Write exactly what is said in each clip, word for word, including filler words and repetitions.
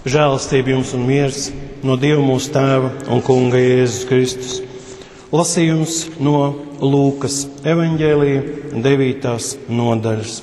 Žēlastība jums un miers no Dieva mūsu Tēva un Kunga Jēzus Kristus. Lasījums no Lūkas evaņģēlija devītās nodaļas.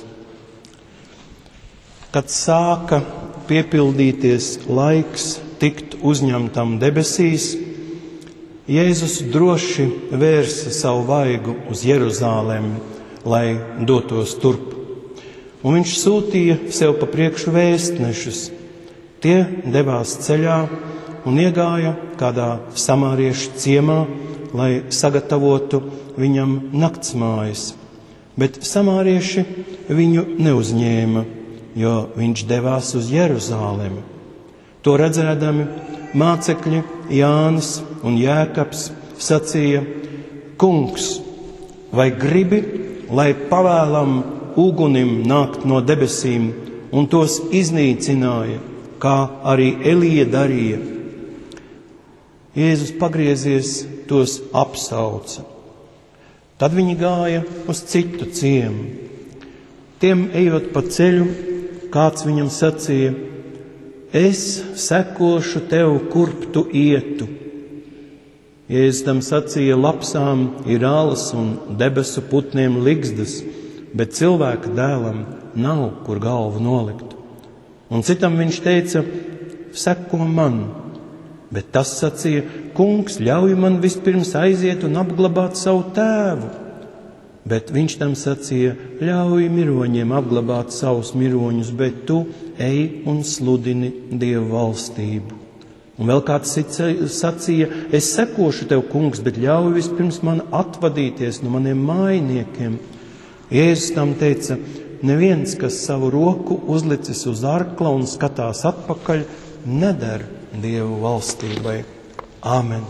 Kad sāka piepildīties laiks tikt uzņemtam debesīs, Jēzus droši vērsa savu vaigu uz Jeruzālemi, lai dotos turp. Un viņš sūtīja sev pa priekšu vēstnešus. Tie devās ceļā un iegāja kādā samāriešu ciemā, lai sagatavotu viņam naktsmājas. Bet samārieši viņu neuzņēma, jo viņš devās uz Jeruzālemi. To redzēdami mācekļi Jānis un Jēkabs sacīja: Kungs, vai gribi, lai pavēlam ugunim nākt no debesīm un tos iznīcināja, kā arī Elija darīja? Jēzus pagriezies, tos apsauca. Tad viņi gāja uz citu ciemu. Tiem ejot pa ceļu, kāds viņam sacīja: Es sekošu tev, kurp tu ietu. Jēzus tam sacīja: Lapsām ir alas un debesu putniem ligzdas, bet cilvēka dēlam nav, kur galvu nolikt. Un citam viņš teica: Seko man. Bet tas sacīja: Kungs, ļauj man vispirms aiziet un apglabāt savu tēvu. Bet viņš tam sacīja: Ļauj miroņiem apglabāt savus miroņus, bet tu ej un sludini Dievu valstību. Un vēl kāds sacīja: Es sekošu tev, kungs, bet ļauj vispirms man atvadīties no maniem mājiniekiem. Jēzus tam teica: Neviens, kas savu roku uzlicis uz arkla un skatās atpakaļ, neder Dievu valstībai. Āmen.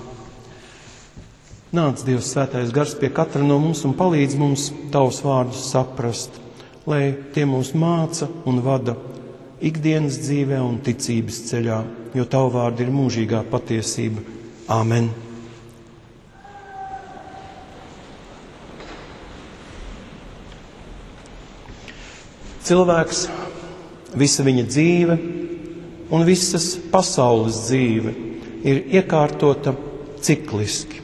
Nāc, Dievs svētais gars, pie katra no mums un palīdz mums tavus vārdus saprast, lai tie mūs māca un vada ikdienas dzīvē un ticības ceļā, jo tavu vārdu ir mūžīgā patiesība. Āmen. Cilvēks, visa viņa dzīve un visas pasaules dzīve ir iekārtota cikliski.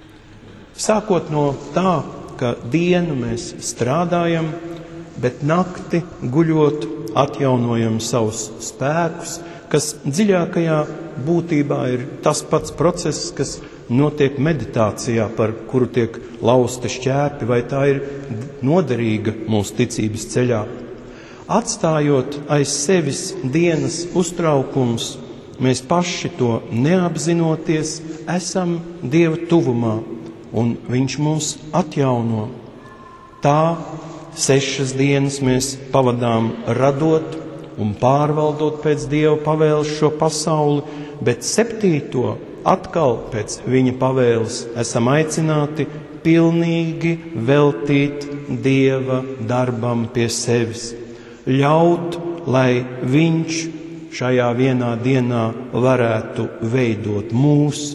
Sākot no tā, ka dienu mēs strādājam, bet nakti guļot atjaunojam savus spēkus, kas dziļākajā būtībā ir tas pats process, kas notiek meditācijā, par kuru tiek lausti šķēpi, vai tā ir noderīga mūsu ticības ceļā. Atstājot aiz sevis dienas uztraukums, mēs paši to neapzinoties, esam Dieva tuvumā, un Viņš mūs atjauno. Tā sešas dienas mēs pavadām radot un pārvaldot pēc Dieva pavēles šo pasauli, bet septīto atkal pēc Viņa pavēles esam aicināti pilnīgi veltīt Dieva darbam pie sevis. Ļaut, lai Viņš šajā vienā dienā varētu veidot mūs.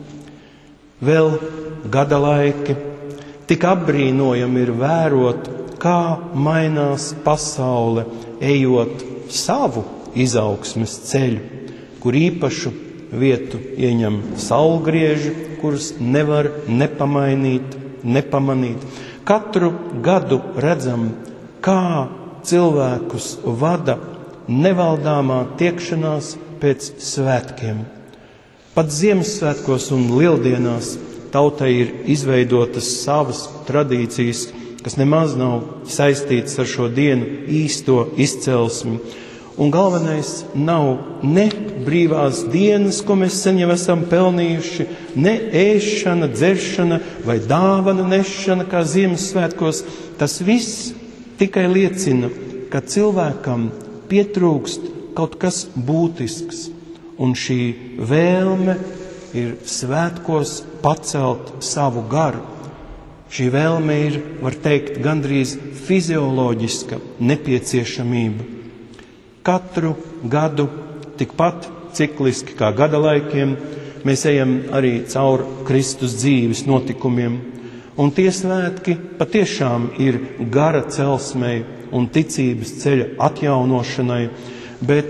Vēl gada laiki, tik apbrīnojami ir vērot, kā mainās pasaule, ejot savu izaugsmes ceļu, kur īpašu vietu ieņem saulgrieži, kurus nevar nepamainīt, nepamanīt. Katru gadu redzam, kā cilvēkus vada nevaldāmā tiekšanās pēc svētkiem. Pat Ziemassvētkos un Lieldienās tautai ir izveidotas savas tradīcijas, kas nemaz nav saistītas ar šo dienu īsto izcelsmi. Un galvenais nav ne brīvās dienas, ko mēs sen jau esam pelnījuši, ne ēšana, dzeršana vai dāvana nešana kā Ziemassvētkos. Tas viss tikai liecina, ka cilvēkam pietrūkst kaut kas būtisks, un šī vēlme ir svētkos pacelt savu garu. Šī vēlme ir, var teikt, gandrīz fizioloģiska nepieciešamība. Katru gadu, tikpat cikliski kā gada laikiem, mēs ejam arī cauri Kristus dzīves notikumiem. Un tie svētki patiešām ir gara celsmei un ticības ceļa atjaunošanai, bet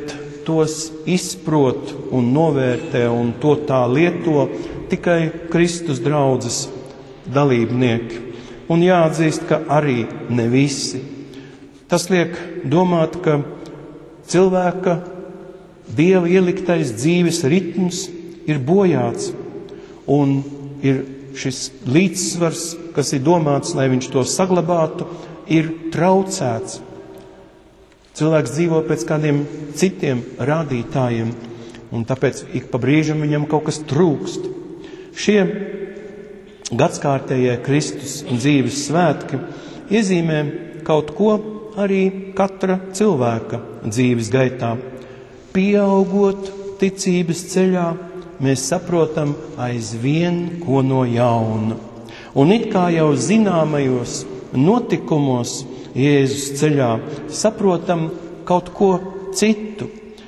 tos izprot un novērtē un to tā lieto tikai Kristus draudzes dalībnieki. Un jāatzīst, ka arī ne visi. Tas liek domāt, ka cilvēka Dieva ieliktais dzīves ritms ir bojāts un ir šis līdzsvars, kas ir domāts, lai viņš to saglabātu, ir traucēts. Cilvēks dzīvo pēc kādiem citiem rādītājiem, un tāpēc ik pa brīžam viņam kaut kas trūkst. Šie gadskārtējie Kristus dzīves svētki iezīmē kaut ko arī katra cilvēka dzīves gaitā. Pieaugot ticības ceļā, mēs saprotam aizvien ko no jauna. Un it kā jau zināmajos notikumos Jēzus ceļā saprotam kaut ko citu.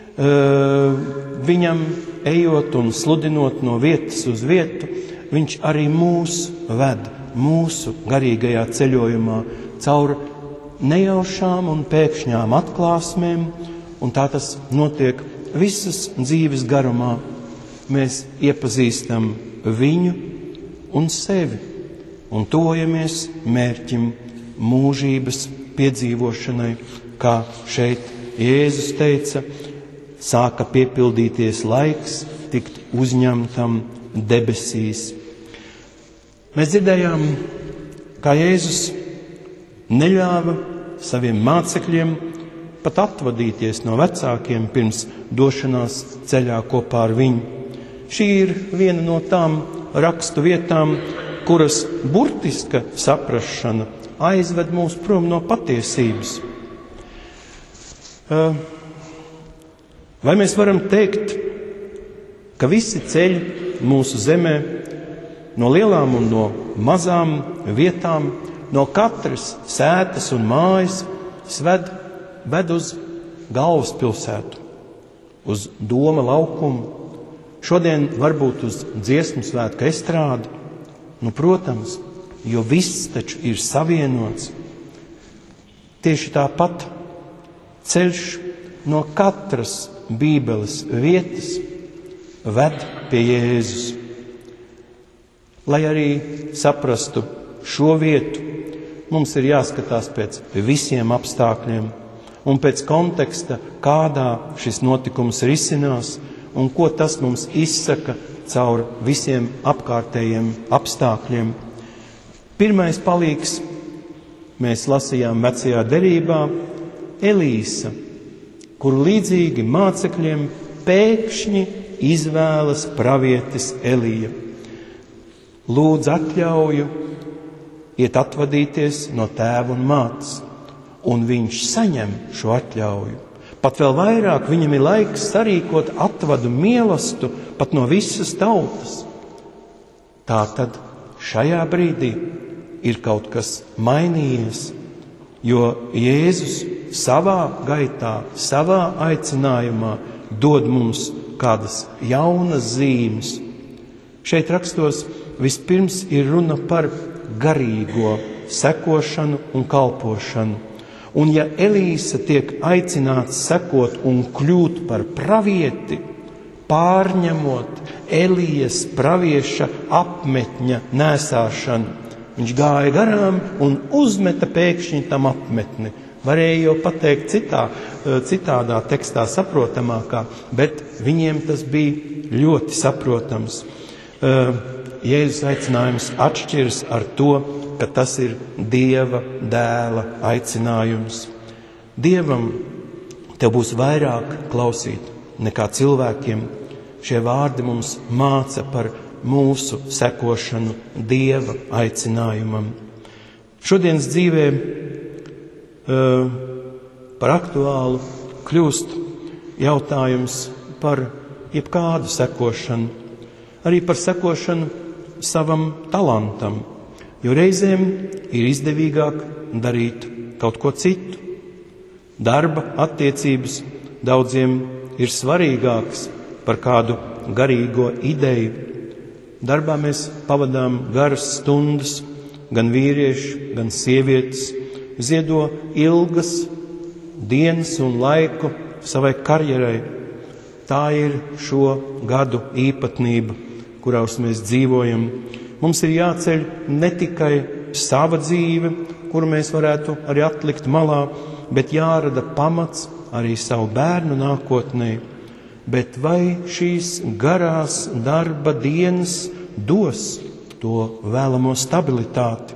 Viņam ejot un sludinot no vietas uz vietu, viņš arī mūs ved mūsu garīgajā ceļojumā caur nejaušām un pēkšņām atklāsmēm, un tā tas notiek visas dzīves garumā. Mēs iepazīstam viņu un sevi un tojamies mērķim mūžības piedzīvošanai, kā šeit Jēzus teica, sāka piepildīties laiks, tikt uzņemtam debesīs. Mēs dzirdējām, kā Jēzus neļāva saviem mācekļiem pat atvadīties no vecākiem pirms došanās ceļā kopā ar viņu. Šī ir viena no tām rakstu vietām, kuras burtiska saprašana aizved mūs prom no patiesības. Vai mēs varam teikt, ka visi ceļi mūsu zemē, no lielām un no mazām vietām, no katras sētas un mājas, sved, ved uz galvaspilsētu, uz Doma laukumu, šodien varbūt uz dziesmu svētku estrādi? Nu, protams, jo viss taču ir savienots. Tieši tāpat ceļš no katras Bībeles vietas ved pie Jēzus. Lai arī saprastu šo vietu, mums ir jāskatās pēc visiem apstākļiem un pēc konteksta, kādā šis notikums risinās un ko tas mums izsaka caur visiem apkārtējiem apstākļiem. Pirmais palīgs mēs lasījām vecajā derībā Elīsa, kuru līdzīgi mācekļiem pēkšņi izvēlas pravietis Elija. Lūdz atļauju iet atvadīties no tēva un mātes, un viņš saņem šo atļauju. Pat vēl vairāk viņam ir laiks sarīkot atvadu mielastu pat no visas tautas. Tātad šajā brīdī ir kaut kas mainījies, jo Jēzus savā gaitā, savā aicinājumā dod mums kādas jaunas zīmes. Šeit rakstos vispirms ir runa par garīgo sekošanu un kalpošanu. Un ja Elīsa tiek aicināts sekot un kļūt par pravieti, pārņemot Elijas pravieša apmetņa nēsāšanu, viņš gāja garām un uzmeta pēkšņi tam apmetni. Varēja jau pateikt citā, citādā tekstā saprotamākā, bet viņiem tas bija ļoti saprotams. Jēzus aicinājums atšķiras ar to, ka tas ir Dieva dēla aicinājums. Dievam tev būs vairāk klausīt nekā cilvēkiem. Šie vārdi mums māca par mūsu sekošanu Dieva aicinājumam. Šodienas dzīvē uh, par aktuālu kļūst jautājums par jebkādu sekošanu, arī par sekošanu savam talantam. Jo reizēm ir izdevīgāk darīt kaut ko citu. Darba attiecības daudziem ir svarīgākas par kādu garīgo ideju. Darbā mēs pavadām garas stundas, gan vīrieši, gan sievietes, ziedo ilgas dienas un laiku savai karjerai, Tā ir šo gadu īpatnība, kurās mēs dzīvojam. Mums ir jāceļ ne tikai sava dzīve, kuru mēs varētu arī atlikt malā, bet jārada pamats arī savu bērnu nākotnē. Bet vai šīs garās darba dienas dos to vēlamo stabilitāti?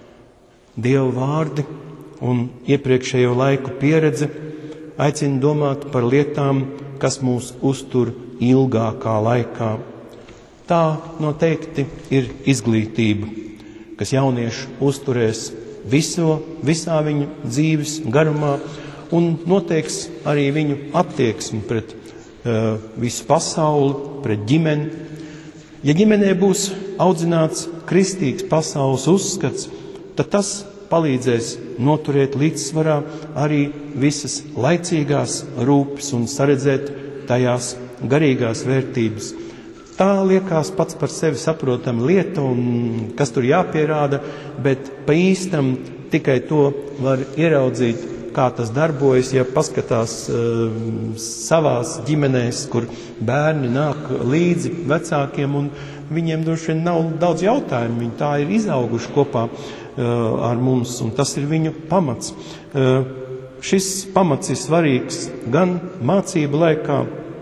Dieva vārdi un iepriekšējo laiku pieredze aicina domāt par lietām, kas mūs uztur ilgākā laikā. Tā noteikti ir izglītība, kas jauniešu uzturēs viso, visā viņu dzīves garumā un noteiks arī viņu attieksmi pret uh, visu pasauli, pret ģimeni. Ja ģimenē būs audzināts kristīgs pasaules uzskats, tad tas palīdzēs noturēt līdzsvarā arī visas laicīgās rūpes un saredzēt tajās garīgās vērtības. Tā liekas pats par sevi saprotama lieta, un kas tur jāpierāda, bet pa īstam tikai to var ieraudzīt, kā tas darbojas, ja paskatās uh, savās ģimenēs, kur bērni nāk līdzi vecākiem, un viņiem droši vien nav daudz jautājumu. Viņi tā ir izauguši kopā uh, ar mums, un tas ir viņu pamats. Uh, šis pamats ir svarīgs gan mācību laikā,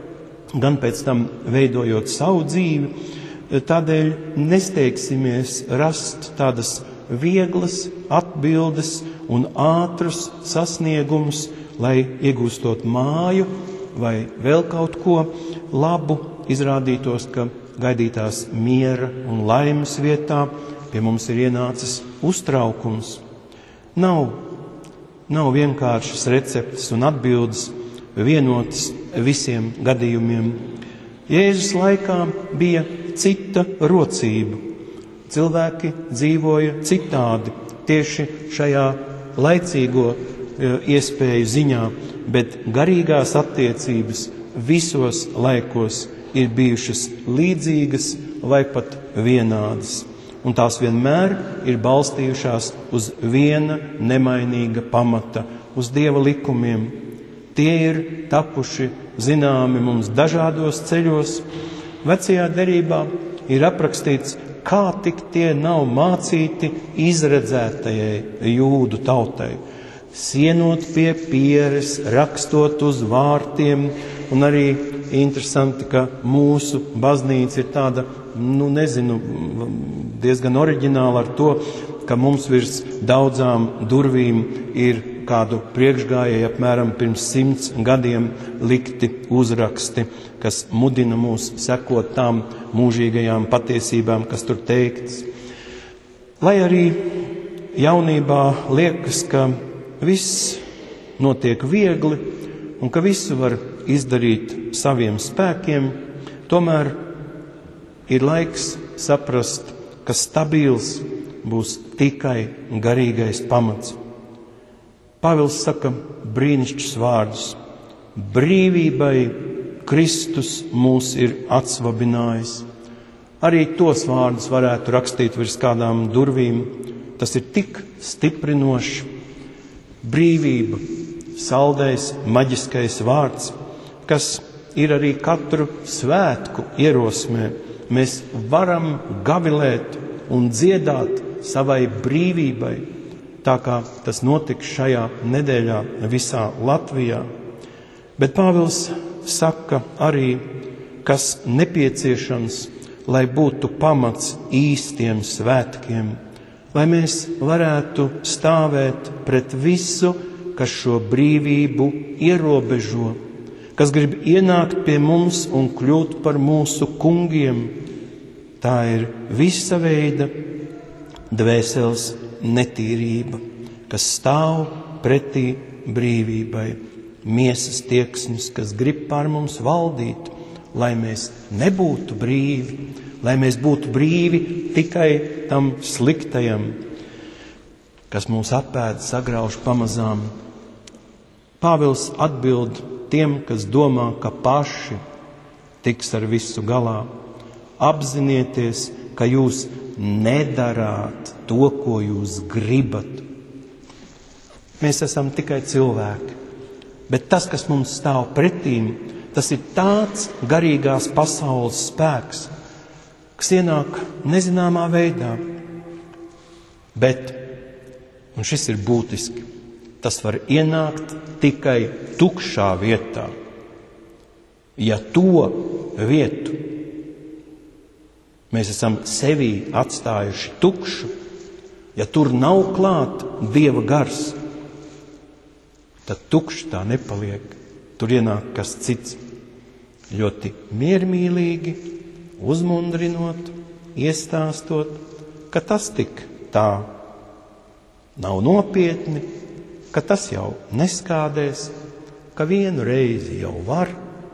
gan pēc tam veidojot savu dzīvi. Tādēļ nesteigsimies rast tādas vieglas atbildes un ātrus sasniegumus, lai iegūstot māju vai vēl kaut ko labu, izrādītos, ka gaidītās miera un laimes vietā pie mums ir ienācis uztraukums. Nav, nav vienkāršas receptes un atbildes vienotas visiem gadījumiem. Jēzus laikā bija cita rocība. Cilvēki dzīvoja citādi tieši šajā laicīgo iespēju ziņā, bet garīgās attiecības visos laikos ir bijušas līdzīgas vai pat vienādas. Un tās vienmēr ir balstījušās uz viena nemainīga pamata, uz Dieva likumiem. Tie ir tapuši zināmi mums dažādos ceļos. Vecajā derībā ir aprakstīts, kā tik tie nav mācīti izredzētajai jūdu tautai. Sienot pie pieres, rakstot uz vārtiem, un arī interesanti, ka mūsu baznīca ir tāda, nu nezinu, diezgan oriģināla ar to, ka mums virs daudzām durvīm ir kādu priekšgājēju apmēram pirms simts gadiem likti uzraksti, kas mudina mūs sekot tām mūžīgajām patiesībām, kas tur teikts. Lai arī jaunībā liekas, ka viss notiek viegli un ka visu var izdarīt saviem spēkiem, tomēr ir laiks saprast, ka stabils būs tikai garīgais pamats. Pāvils saka brīnišķus vārdus. Brīvībai Kristus mūs ir atsvabinājis. Arī tos vārdus varētu rakstīt virs kādām durvīm. Tas ir tik stiprinoši. Brīvība, saldais, maģiskais vārds, kas ir arī katru svētku ierosmē. Mēs varam gavilēt un dziedāt savai brīvībai, tā kā tas notiks šajā nedēļā visā Latvijā. Bet Pāvils saka arī, kas nepieciešams, lai būtu pamats īstiem svētkiem, lai mēs varētu stāvēt pret visu, kas šo brīvību ierobežo, kas grib ienākt pie mums un kļūt par mūsu kungiem. Tā ir visa veida dvēseles netīrība, kas stāv pretī brīvībai, miesas tieksmes, kas grib pār mums valdīt, lai mēs nebūtu brīvi, lai mēs būtu brīvi tikai tam sliktajam, kas mūs apēd, sagrauž pamazām. Pāvils atbild tiem, kas domā, ka paši tiks ar visu galā. Apzinieties, ka jūs nedarāt to, ko jūs gribat. Mēs esam tikai cilvēki, bet tas, kas mums stāv pretīm, Tas ir tāds garīgās pasaules spēks, kas ienāk nezināmā veidā. Bet, un šis ir būtiski, tas var ienākt tikai tukšā vietā. Ja to vietu mēs esam sevī atstājuši tukšu, ja tur nav klāt Dieva gars, tad tukši tā nepaliek. Tur ienāk kas cits. Ļoti miermīlīgi, uzmundrinot, iestāstot, ka tas tik tā nav nopietni, ka tas jau neskādēs, ka vienu reizi jau var.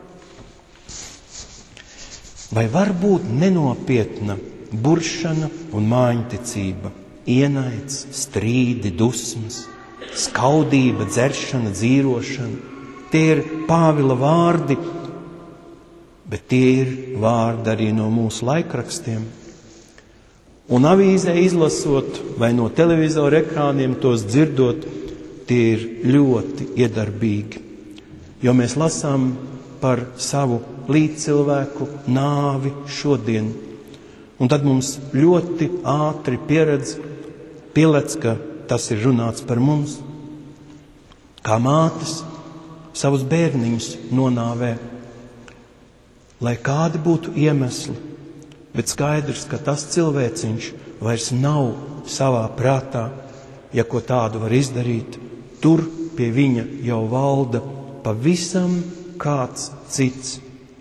Vai var būt nenopietna buršana un mājiņticība, ienaids, strīdi, dusmas, skaudība, dzeršana, dzīrošana? Tie ir Pāvila vārdi, bet tie ir vārdi arī no mūsu laikrakstiem. Un avīzē izlasot vai no televizora ekrāniem tos dzirdot, tie ir ļoti iedarbīgi. Jo mēs lasām par savu līdzcilvēku nāvi šodien. Un tad mums ļoti ātri pieredz, pielec, ka tas ir runāts par mums. Kā mātes savus bērniņus nonāvē, lai kādi būtu iemesli, bet skaidrs, ka tas cilvēciņš vairs nav savā prātā, ja ko tādu var izdarīt, tur pie viņa jau valda pavisam kāds cits.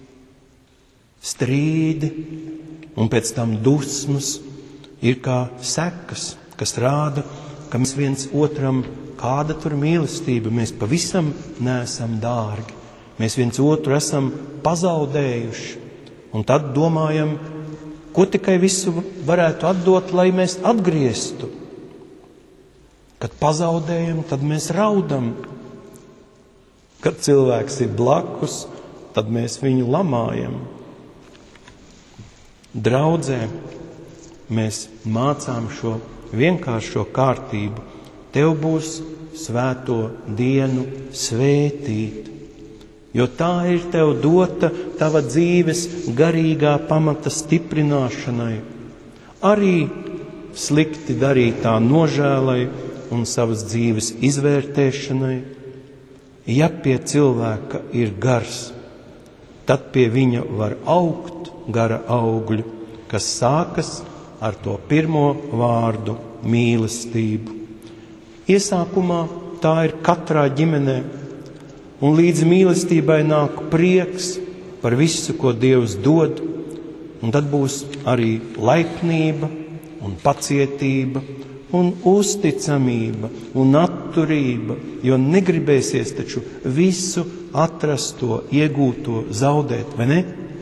Strīdi un pēc tam dusmas ir kā sekas, kas rāda, ka mēs viens otram, kāda tur mīlestība, mēs pavisam neesam dārgi. Mēs viens otru esam pazaudējuši. Un tad domājam, ko tikai visu varētu atdot, lai mēs atgrieztu. Kad pazaudējam, tad mēs raudam. Kad cilvēks ir blakus, tad mēs viņu lamājam. Draudzē mēs mācām šo vienkāršo kārtību. Tev būs svēto dienu svētīt, jo tā ir tev dota tava dzīves garīgā pamata stiprināšanai, arī slikti darītā nožēlai un savas dzīves izvērtēšanai. Ja pie cilvēka ir gars, tad pie viņa var augt gara augļi, kas sākas ar to pirmo vārdu mīlestību. Iesākumā tā ir katrā ģimenē, un līdz mīlestībai nāk prieks par visu, ko Dievs dod, un tad būs arī laipnība un pacietība un uzticamība un atturība, jo negribēsies taču visu atrasto, iegūto zaudēt, vai ne?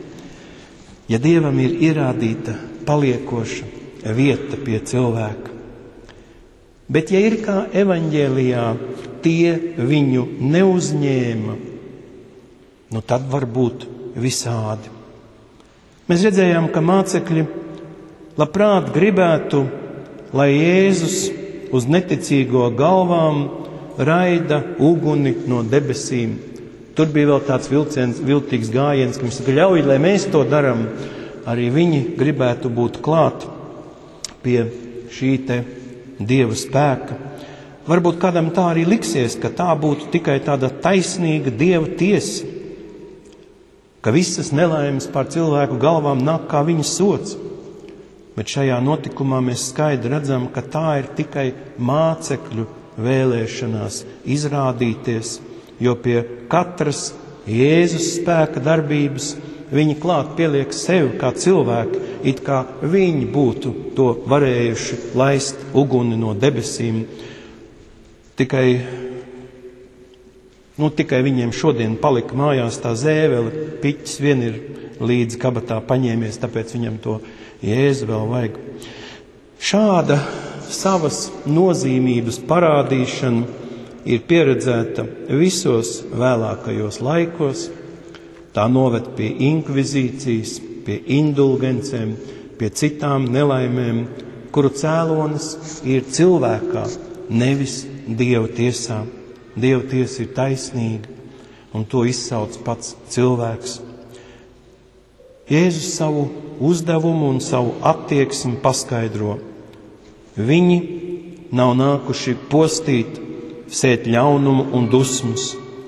Ja Dievam ir ierādīta paliekoša vieta pie cilvēka, bet ja ir kā evaņģēlijā, tie viņu neuzņēma, nu tad var būt visādi. Mēs redzējām, ka mācekļi labprāt gribētu, lai Jēzus uz neticīgo galvām raida uguni no debesīm. Tur bija vēl tāds vilciens, viltīgs gājiens, ka viņš saka, ļauj, lai mēs to daram. Arī viņi gribētu būt klāt pie šī te Dieva spēka. Varbūt kādam tā arī liksies, ka tā būtu tikai tāda taisnīga Dieva tiesa, ka visas nelaimes pār cilvēku galvām nāk kā viņa sots. Bet šajā notikumā mēs skaidri redzam, ka tā ir tikai mācekļu vēlēšanās izrādīties, jo pie katras Jēzus spēka darbības viņi klāt pieliek sevi kā cilvēki, it kā viņi būtu to varējuši laist uguni no debesīm. Tikai, nu, tikai viņiem šodien palika mājās tā zēvele, piķis vien ir līdzi kabatā paņēmies, tāpēc viņam to Jēzu vēl vajag. Šāda savas nozīmības parādīšana ir pieredzēta visos vēlākajos laikos. Tā noved pie inkvizīcijas, pie indulgencēm, pie citām nelaimēm, kuru cēlonis ir cilvēkā, nevis Dieva tiesā. Dieva tiesa ir taisnīga. un to izsauc pats cilvēks. Jēzus savu uzdevumu un savu attieksmi paskaidro. Viņi nav nākuši postīt, sēt ļaunumu un dusmas,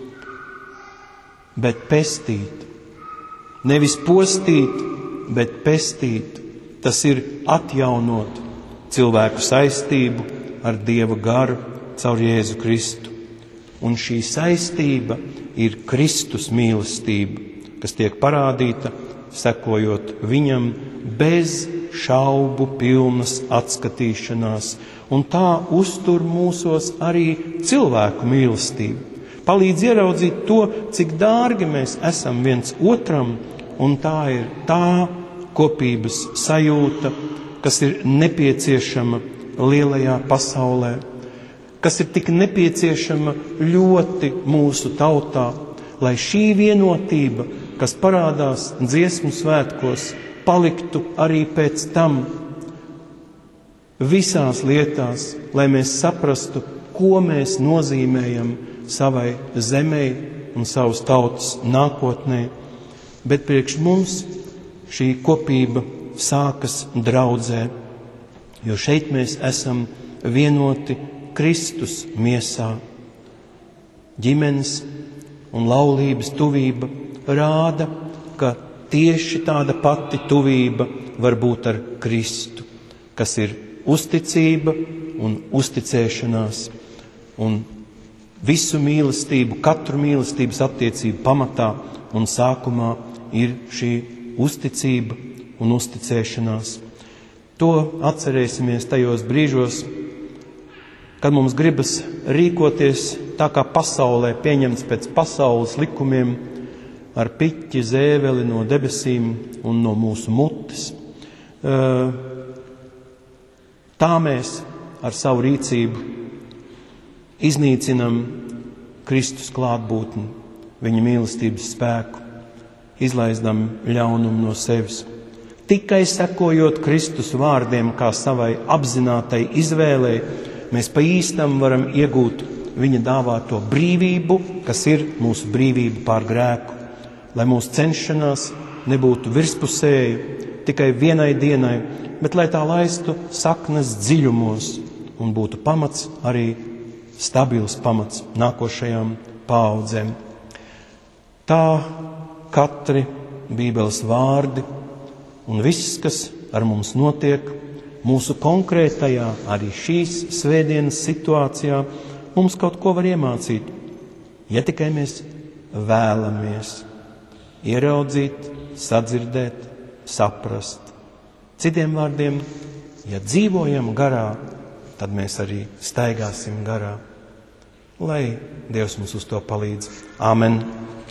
bet pestīt. Nevis postīt, bet pestīt. Tas ir atjaunot cilvēku saistību ar Dieva garu caur Jēzu Kristu. Un šī saistība ir Kristus mīlestība, kas tiek parādīta, sekojot viņam bez šaubu pilnas atskatīšanās. Un tā uztur mūsos arī cilvēku mīlestību. Palīdz ieraudzīt to, cik dārgi mēs esam viens otram, un tā ir tā kopības sajūta, kas ir nepieciešama lielajā pasaulē, kas ir tik nepieciešama ļoti mūsu tautā, lai šī vienotība, kas parādās dziesmu svētkos, paliktu arī pēc tam visās lietās, lai mēs saprastu, ko mēs nozīmējam savai zemei un savas tautas nākotnē. Bet priekš mums šī kopība sākas draudzē, jo šeit mēs esam vienoti Kristus miesā. Ģimenes un laulības tuvība rāda, ka tieši tāda pati tuvība var būt ar Kristu, kas ir uzticība un uzticēšanās. Un visu mīlestību, katru mīlestības attiecību pamatā un sākumā ir šī uzticība un uzticēšanās. To atcerēsimies tajos brīžos, kad mums gribas rīkoties tā, kā pasaulē pieņemts pēc pasaules likumiem, ar piķi, zēveli no debesīm un no mūsu mutes. Tā mēs ar savu rīcību iznīcinam Kristus klātbūtni, viņa mīlestības spēku, izlaizdam ļaunumu no sevis. Tikai sekojot Kristus vārdiem kā savai apzinātai izvēlei, mēs pa īstam varam iegūt viņa dāvāto brīvību, kas ir mūsu brīvība pār grēku, lai mūsu cenšanās nebūtu virspusēji tikai vienai dienai, bet lai tā laistu saknes dziļumos un būtu pamats, arī stabils pamats nākošajām paaudzēm. Tā katri Bībeles vārdi un viss, kas ar mums notiek, mūsu konkrētajā, arī šīs svētdienas situācijā, mums kaut ko var iemācīt, ja tikai mēs vēlamies ieraudzīt, sadzirdēt, saprast. Citiem vārdiem, ja dzīvojam garā, tad mēs arī staigāsim garā. Lai Dievs mums uz to palīdz. Āmen.